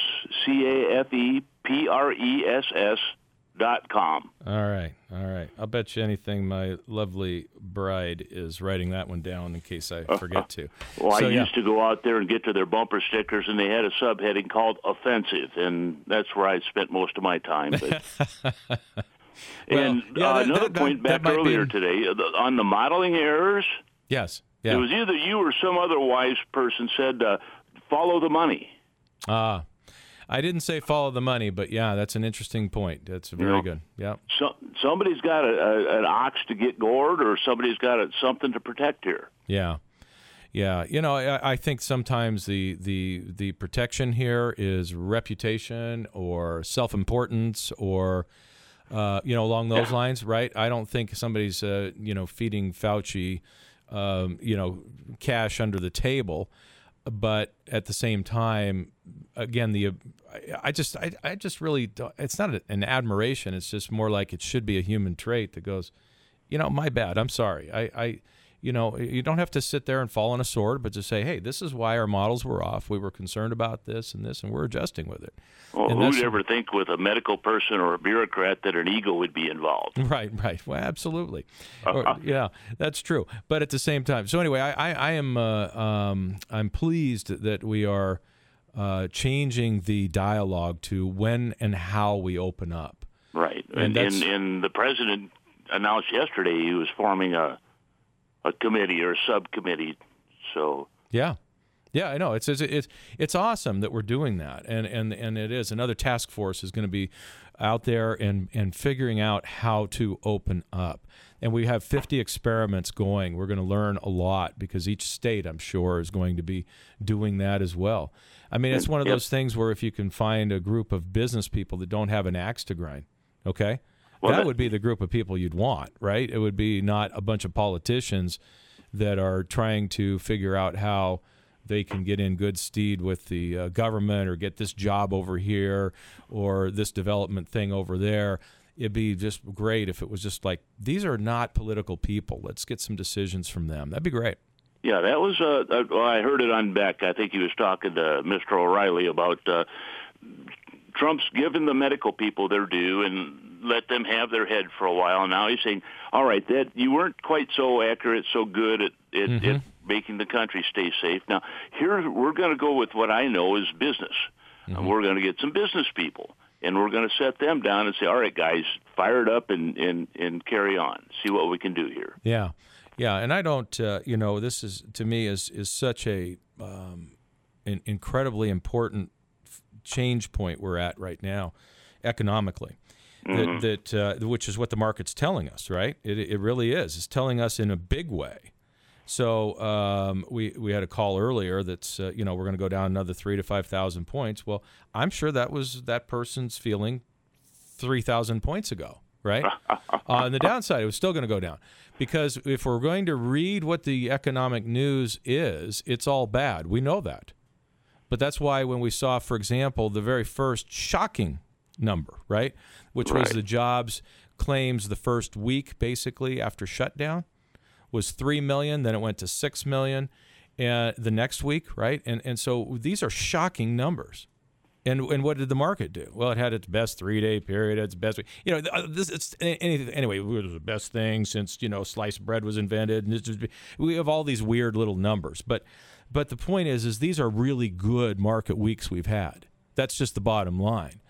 CAFEPRESS.com. All right. I'll bet you anything my lovely bride is writing that one down in case I forget to. Well, I used to go out there and get to their bumper stickers, and they had a subheading called Offensive, and that's where I spent most of my time. But... another point back earlier today, on the modeling errors. Yes. Yeah. It was either you or some other wise person said, follow the money. I didn't say follow the money, but yeah, that's an interesting point. That's very good. Yeah. So somebody's got an ox to get gored, or somebody's got something to protect here. Yeah. You know, I think sometimes the protection here is reputation or self-importance or along those lines, right? I don't think somebody's feeding Fauci cash under the table. But at the same time, again, I just really don't, it's not an admiration. It's just more like it should be a human trait that goes, my bad. I'm sorry. You don't have to sit there and fall on a sword, but just say, hey, this is why our models were off. We were concerned about this, and we're adjusting with it. Well, who'd ever think with a medical person or a bureaucrat that an ego would be involved? Right. Well, absolutely. Yeah, that's true. But at the same time, so anyway, I am I'm pleased that we are changing the dialogue to when and how we open up. Right. And the president announced yesterday he was forming a committee or a subcommittee. So yeah, I know it's awesome that we're doing that, and it is. Another task force is going to be out there and figuring out how to open up. And we have 50 experiments going. We're going to learn a lot because each state, I'm sure, is going to be doing that as well. I mean, it's one of those things where if you can find a group of business people that don't have an axe to grind, okay. Well, that would be the group of people you'd want, right? It would be not a bunch of politicians that are trying to figure out how they can get in good stead with the government or get this job over here or this development thing over there. It'd be just great if it was just like, these are not political people. Let's get some decisions from them. That'd be great. Yeah, that was, I heard it on Beck. I think he was talking to Mr. O'Reilly about Trump's given the medical people their due and let them have their head for a while. Now he's saying, all right, that you weren't quite so accurate, so good at making the country stay safe. Now, here we're going to go with what I know is business. And we're going to get some business people, and we're going to set them down and say, all right, guys, fire it up and carry on. See what we can do here. Yeah, and I don't, this is, to me, is such an incredibly important change point we're at right now economically. Which is what the market's telling us, right? It really is. It's telling us in a big way. So we had a call earlier that's we're going to go down another 3,000 to 5,000 points. Well, I'm sure that was that person's feeling 3,000 points ago, right? On the downside, it was still going to go down because if we're going to read what the economic news is, it's all bad. We know that, but that's why when we saw, for example, the very first shocking number, right, which was the jobs claims the first week basically after shutdown was 3 million, then it went to 6 million the next week, right? And so these are shocking numbers. And what did the market do? Well, it had its best 3-day period, its best week. Anyway, it was the best thing since, sliced bread was invented. And we have all these weird little numbers. But the point is these are really good market weeks we've had. That's just the bottom line.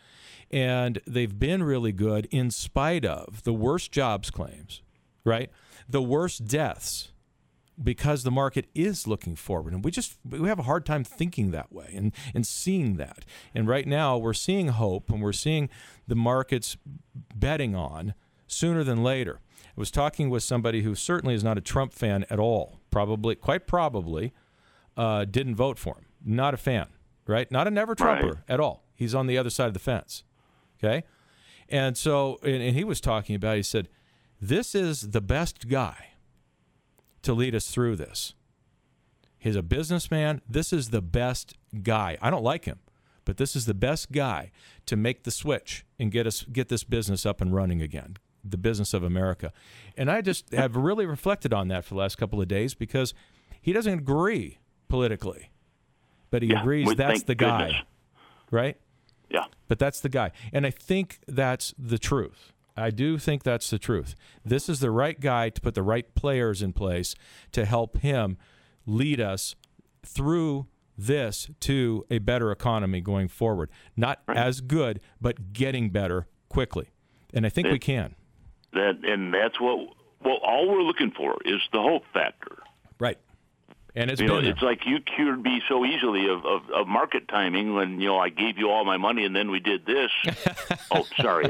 And they've been really good in spite of the worst jobs claims, right? The worst deaths, because the market is looking forward. And we have a hard time thinking that way and seeing that. And right now we're seeing hope, and we're seeing the markets betting on sooner than later. I was talking with somebody who certainly is not a Trump fan at all, quite probably didn't vote for him. Not a fan, right? Not a never Trumper at all. He's on the other side of the fence, okay? And so, and he was talking about, he said, this is the best guy to lead us through this. He's a businessman. This is the best guy. I don't like him, but this is the best guy to make the switch and get this business up and running again, the business of America. And I just have really reflected on that for the last couple of days, because he doesn't agree politically, but he agrees that's the guy, right? Yeah. But that's the guy. And I think that's the truth. I do think that's the truth. This is the right guy to put the right players in place to help him lead us through this to a better economy going forward. Not as good, but getting better quickly. And I think we can. And that's what all we're looking for is the hope factor. Right. And it's it's like you cured me so easily of market timing when, I gave you all my money and then we did this. Oh, sorry.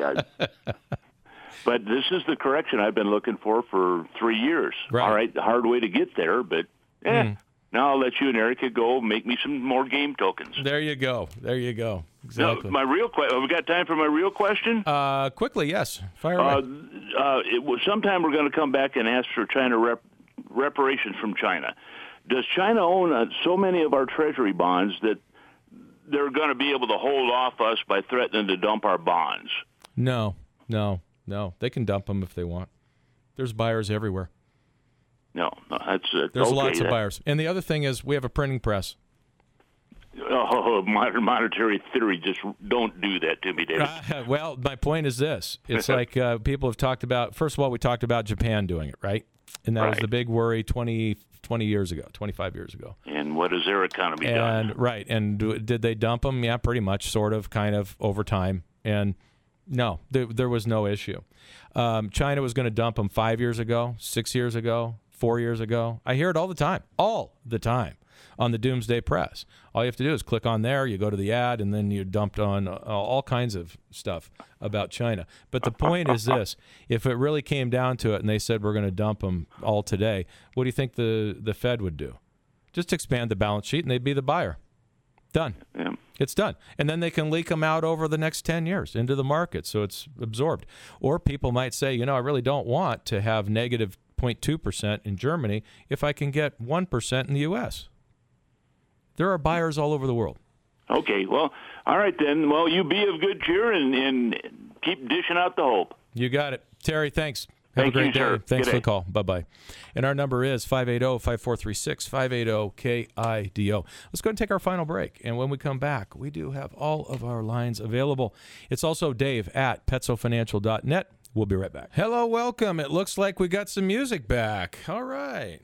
But this is the correction I've been looking for 3 years. Right. All right, the hard way to get there, but now I'll let you and Erica go make me some more game tokens. There you go. Exactly. Now, my real question. Have we got time for my real question? Quickly, yes. Fire away. Sometime we're going to come back and ask for China reparations from China. Does China own so many of our treasury bonds that they're going to be able to hold off us by threatening to dump our bonds? No. They can dump them if they want. There's buyers everywhere. No, that's there's okay, lots of buyers. And the other thing is we have a printing press. Oh, modern monetary theory, just don't do that to me, David. Well, my point is this. It's like people have talked about, first of all, we talked about Japan doing it, right? And that was the big worry 20 years ago, 25 years ago. And what has their economy done? Right. And did they dump them? Yeah, pretty much, sort of, kind of, over time. And no, there was no issue. China was going to dump them 5 years ago, 6 years ago, 4 years ago. I hear it all the time on the Doomsday Press. All you have to do is click on there, you go to the ad, and then you're dumped on all kinds of stuff about China. But the point is this. If it really came down to it and they said we're going to dump them all today, what do you think the Fed would do? Just expand the balance sheet and they'd be the buyer. Done. Yeah. It's done. And then they can leak them out over the next 10 years into the market, so it's absorbed. Or people might say, I really don't want to have negative 0.2% in Germany if I can get 1% in the U.S. There are buyers all over the world. Okay, well, all right then. Well, you be of good cheer and keep dishing out the hope. You got it. Terry, thanks. Have a great day. Sir. Thanks for the call. Bye-bye. And our number is 580-5436, 580-KIDO. Let's go and take our final break. And when we come back, we do have all of our lines available. It's also Dave at PetsoFinancial.net. We'll be right back. Hello, welcome. It looks like we got some music back. All right.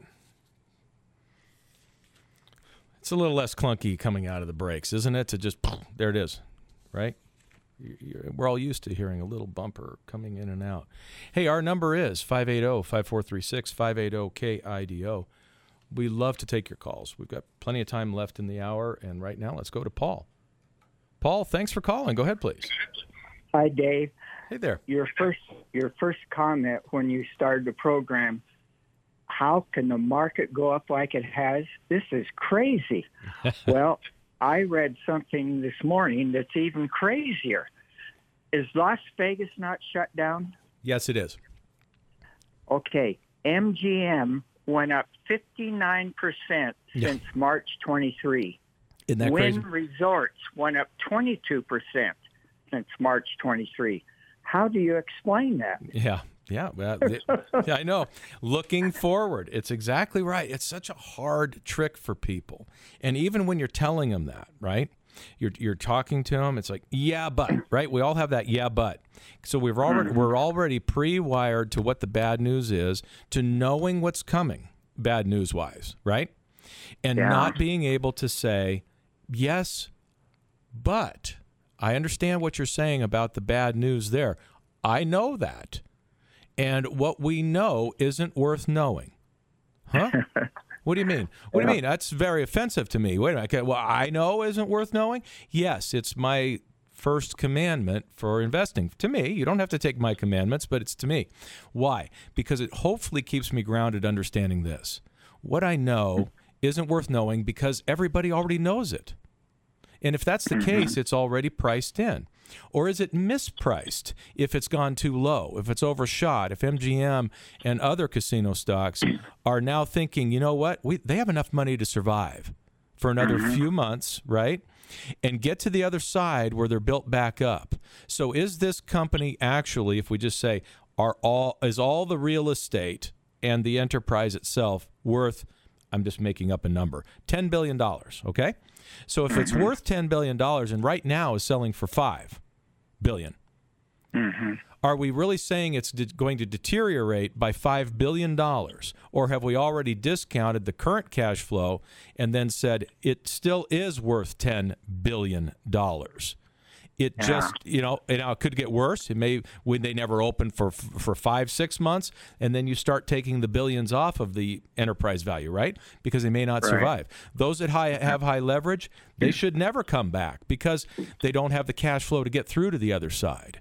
It's a little less clunky coming out of the breaks, isn't it? To just, there it is, right? We're all used to hearing a little bumper coming in and out. Hey, our number is 580-5436, 580-KIDO. We love to take your calls. We've got plenty of time left in the hour, and right now let's go to Paul. Paul, thanks for calling. Go ahead, please. Hi, Dave. Hey there. Your first comment when you started the program, how can the market go up like it has? This is crazy. Well, I read something this morning that's even crazier. Is Las Vegas not shut down? Yes, it is. Okay. MGM went up 59% since March 23. Isn't that crazy? Wynn Resorts went up 22% since March 23. How do you explain that? Yeah, I know. Looking forward, it's exactly right. It's such a hard trick for people. And even when you're telling them that, right? You're talking to them, it's like, yeah, but, right? We all have that yeah, but. So we're already pre-wired to what the bad news is, to knowing what's coming, bad news-wise, right? And not being able to say, yes, but I understand what you're saying about the bad news there. I know that. And what we know isn't worth knowing. Huh? What do you mean? What do you mean? That's very offensive to me. Wait a minute. Okay, well, I know isn't worth knowing? Yes, it's my first commandment for investing. To me, you don't have to take my commandments, but it's to me. Why? Because it hopefully keeps me grounded understanding this. What I know isn't worth knowing because everybody already knows it. And if that's the case, it's already priced in. Or is it mispriced if it's gone too low, if it's overshot, if MGM and other casino stocks are now thinking, you know what, they have enough money to survive for another few months, right? And get to the other side where they're built back up. So is this company actually, if we just say, is all the real estate and the enterprise itself worth, I'm just making up a number, $10 billion, okay? So if it's worth $10 billion and right now is selling for $5 billion, are we really saying it's going to deteriorate by $5 billion? Or have we already discounted the current cash flow and then said it still is worth $10 billion? It just, it could get worse. It may, when they never open for 5-6 months, and then you start taking the billions off of the enterprise value, right? Because they may not survive. Those that have high leverage, they should never come back because they don't have the cash flow to get through to the other side.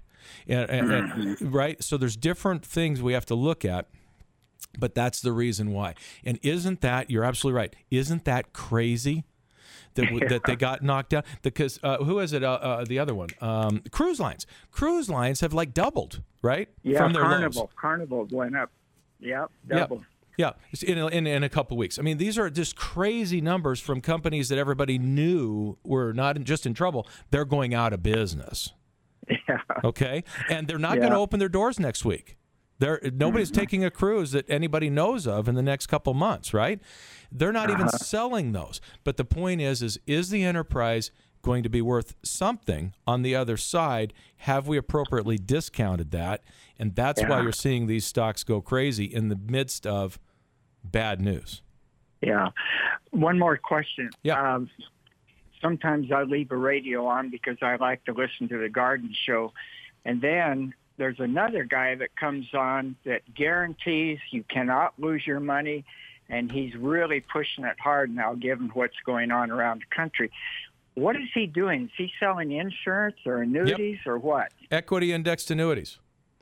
And right? So there's different things we have to look at, but that's the reason why. And isn't that, you're absolutely right, isn't that crazy? That they got knocked down because who is it? The other one, cruise lines. Cruise lines have like doubled, right? Yeah, from their lows. Carnival went up. Yep, doubled. Yeah, in a couple of weeks. I mean, these are just crazy numbers from companies that everybody knew were not just in trouble. They're going out of business. Yeah. Okay, and they're not going to open their doors next week. Nobody's taking a cruise that anybody knows of in the next couple months, right? They're not even selling those. But the point is the enterprise going to be worth something on the other side? Have we appropriately discounted that? And that's why you're seeing these stocks go crazy in the midst of bad news. Yeah. One more question. Yeah. Sometimes I leave a radio on because I like to listen to the garden show. And then there's another guy that comes on that guarantees you cannot lose your money, and he's really pushing it hard now given what's going on around the country. What is he doing? Is he selling insurance or annuities or what? Equity indexed annuities.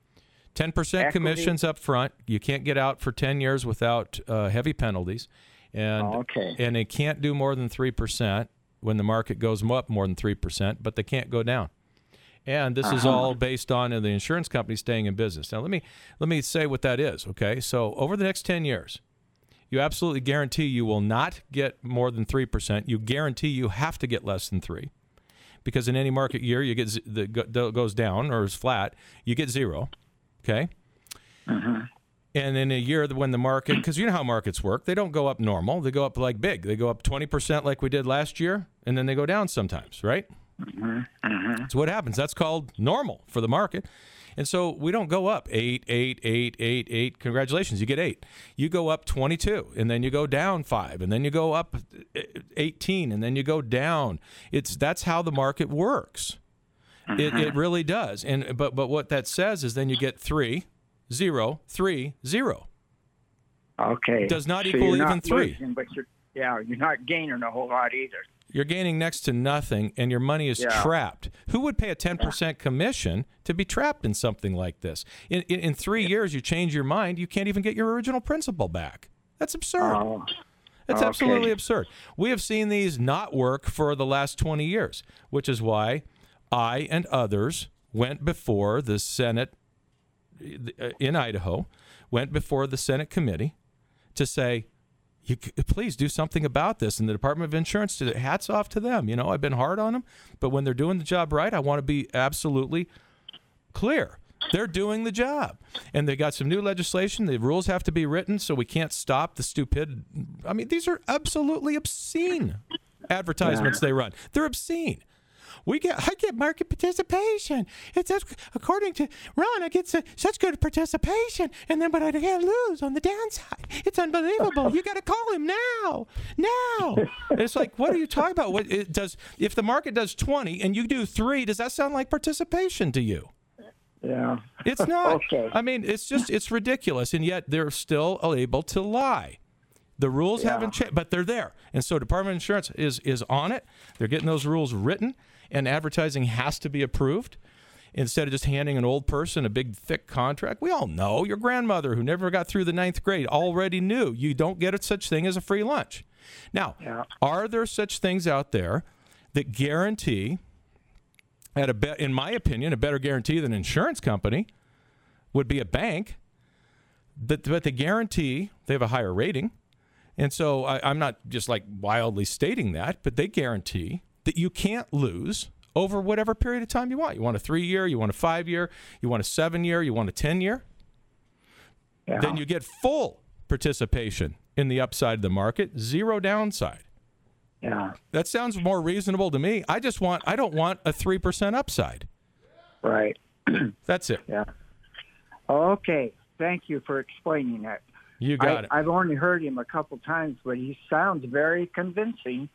10% commissions up front. You can't get out for 10 years without heavy penalties. And and they can't do more than 3% when the market goes up more than 3%, but they can't go down. And this is all based on the insurance company staying in business. Now, let me say what that is, okay? So over the next 10 years, you absolutely guarantee you will not get more than 3%. You guarantee you have to get less than 3%. Because in any market year, you get that goes down or is flat, you get 0, okay? And in a year when the market, because you know how markets work, they don't go up normal. They go up like big. They go up 20% like we did last year, and then they go down sometimes, right? That's what happens. That's called normal for the market. And so we don't go up 8, 8, 8, 8, 8. Congratulations, you get 8. You go up 22, and then you go down 5, and then you go up 18, and then you go down. That's how the market works. It really does. And but what that says is then you get 3, 0, 3, 0. Okay. Does not equal even 3. Losing, but you're not gaining a whole lot either. You're gaining next to nothing, and your money is trapped. Who would pay a 10% commission to be trapped in something like this? In 3 years, you change your mind, you can't even get your original principal back. That's absurd. That's absolutely absurd. We have seen these not work for the last 20 years, which is why I and others went before the Senate in Idaho, went before the Senate committee to say, please do something about this. And the Department of Insurance, hats off to them. You know, I've been hard on them, but when they're doing the job right, I want to be absolutely clear. They're doing the job. And they got some new legislation. The rules have to be written so we can't stop the stupid. I mean, these are absolutely obscene advertisements they run. They're obscene. I get market participation. It's according to Ron, I get such good participation, and then but I can't lose on the downside. It's unbelievable. You got to call him now. It's like, what are you talking about? What it does? If the market does 20 and you do 3, does that sound like participation to you? Yeah. It's not. Okay. I mean, it's ridiculous, and yet they're still able to lie. The rules haven't changed, but they're there. And so Department of Insurance is on it. They're getting those rules written, and advertising has to be approved instead of just handing an old person a big, thick contract. We all know your grandmother who never got through the 9th grade already knew you don't get a such thing as a free lunch. Now, are there such things out there that guarantee, in my opinion, a better guarantee than an insurance company would be a bank, but they guarantee they have a higher rating. And so I'm not just like wildly stating that, but they guarantee that you can't lose over whatever period of time you want. You want a 3-year, you want a 5-year, you want a 7-year, you want a 10-year. Yeah. Then you get full participation in the upside of the market, 0 downside. Yeah. That sounds more reasonable to me. I don't want a 3% upside. Right. That's it. Yeah. Okay. Thank you for explaining that. You got it. I've only heard him a couple times, but he sounds very convincing.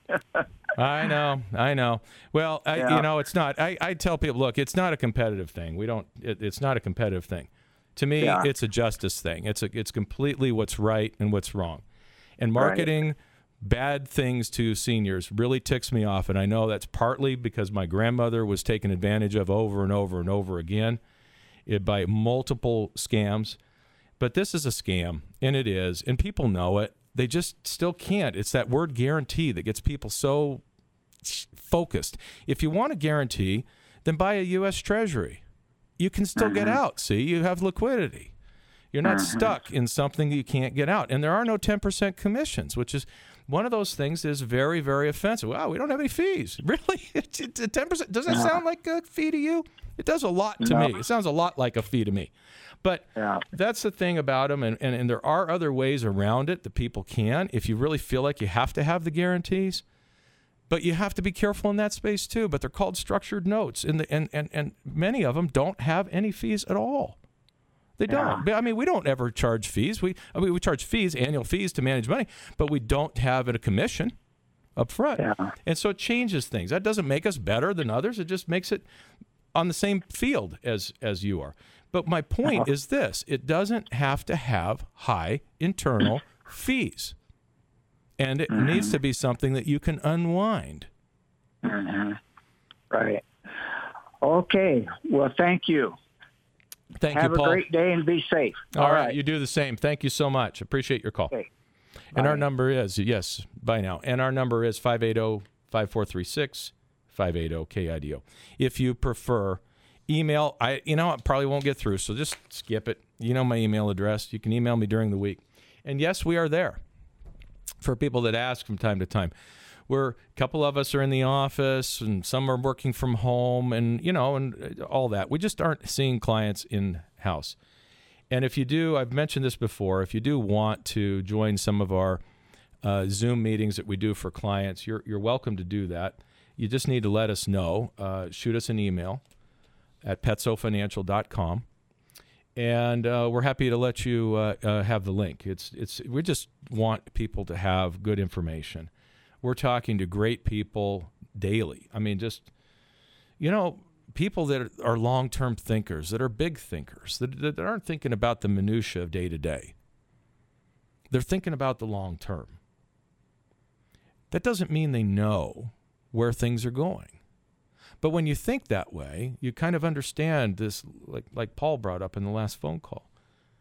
I know. Well, it's not. I tell people, look, it's not a competitive thing. It's not a competitive thing. To me, it's a justice thing. It's completely what's right and what's wrong. And marketing bad things to seniors really ticks me off. And I know that's partly because my grandmother was taken advantage of over and over and over again by multiple scams. But this is a scam, and it is, and people know it. They just still can't. It's that word guarantee that gets people so focused. If you want a guarantee, then buy a U.S. Treasury. You can still get out, see? You have liquidity. You're not stuck in something that you can't get out. And there are no 10% commissions, which is one of those things that is very, very offensive. Wow, we don't have any fees. Really? 10%? Does that sound like a fee to you? It does a lot to me. It sounds a lot like a fee to me. But that's the thing about them, and there are other ways around it that people can if you really feel like you have to have the guarantees. But you have to be careful in that space too. But they're called structured notes, and many of them don't have any fees at all. They don't. I mean, we don't ever charge fees. We charge fees, annual fees to manage money, but we don't have a commission up front. Yeah. And so it changes things. That doesn't make us better than others. It just makes it on the same field as you are. But my point is this. It doesn't have to have high internal fees. And it needs to be something that you can unwind. Right. Okay. Well, thank you. Thank you, Paul. Have a great day and be safe. All right. You do the same. Thank you so much. Appreciate your call. Okay. And our number is, bye now. And our number is 580-5436, 580-KIDO. If you prefer email, I probably won't get through, so just skip it. You know my email address. You can email me during the week. And yes, we are there for people that ask from time to time. A couple of us are in the office, and some are working from home, and and all that. We just aren't seeing clients in-house. And if you do, I've mentioned this before, if you do want to join some of our Zoom meetings that we do for clients, you're welcome to do that. You just need to let us know. Shoot us an email at petsofinancial.com, and we're happy to let you have the link. We just want people to have good information. We're talking to great people daily. I mean, just people that are long-term thinkers, that are big thinkers, that aren't thinking about the minutia of day to day. They're thinking about the long term. That doesn't mean they know where things are going. But when you think that way, you kind of understand this, like Paul brought up in the last phone call.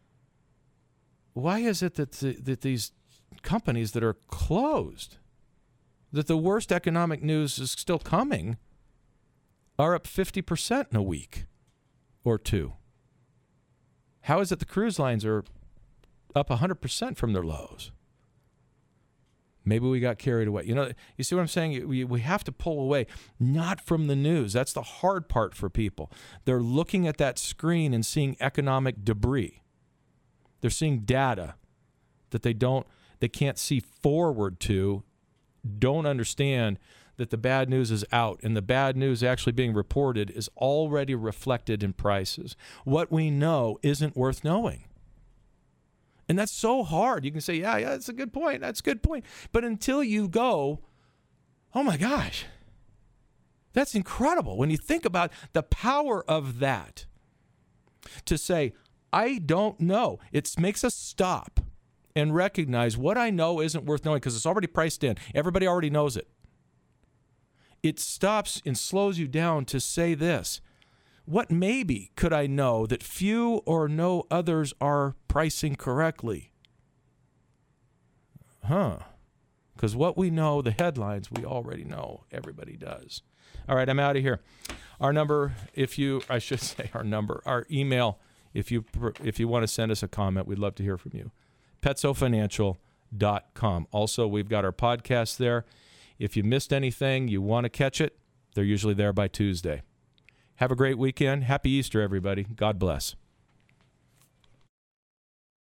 Why is it that these companies that are closed, that the worst economic news is still coming, are up 50% in a week or two? How is it the cruise lines are up 100% from their lows? Maybe we got carried away. You see what I'm saying? We have to pull away, not from the news. That's the hard part for people. They're looking at that screen and seeing economic debris. They're seeing data that they can't see forward to, don't understand that the bad news is out, and the bad news actually being reported is already reflected in prices. What we know isn't worth knowing. And that's so hard. You can say, yeah, that's a good point. That's a good point. But until you go, oh my gosh, that's incredible. When you think about the power of that, to say, I don't know, it makes us stop and recognize what I know isn't worth knowing because it's already priced in. Everybody already knows it. It stops and slows you down to say this. What maybe could I know that few or no others are pricing correctly? Because what we know, the headlines, we already know. Everybody does. All right, I'm out of here. Our number, our email, if you want to send us a comment, we'd love to hear from you. PetsoFinancial.com. Also, we've got our podcast there. If you missed anything, you want to catch it, they're usually there by Tuesday. Have a great weekend. Happy Easter, everybody. God bless.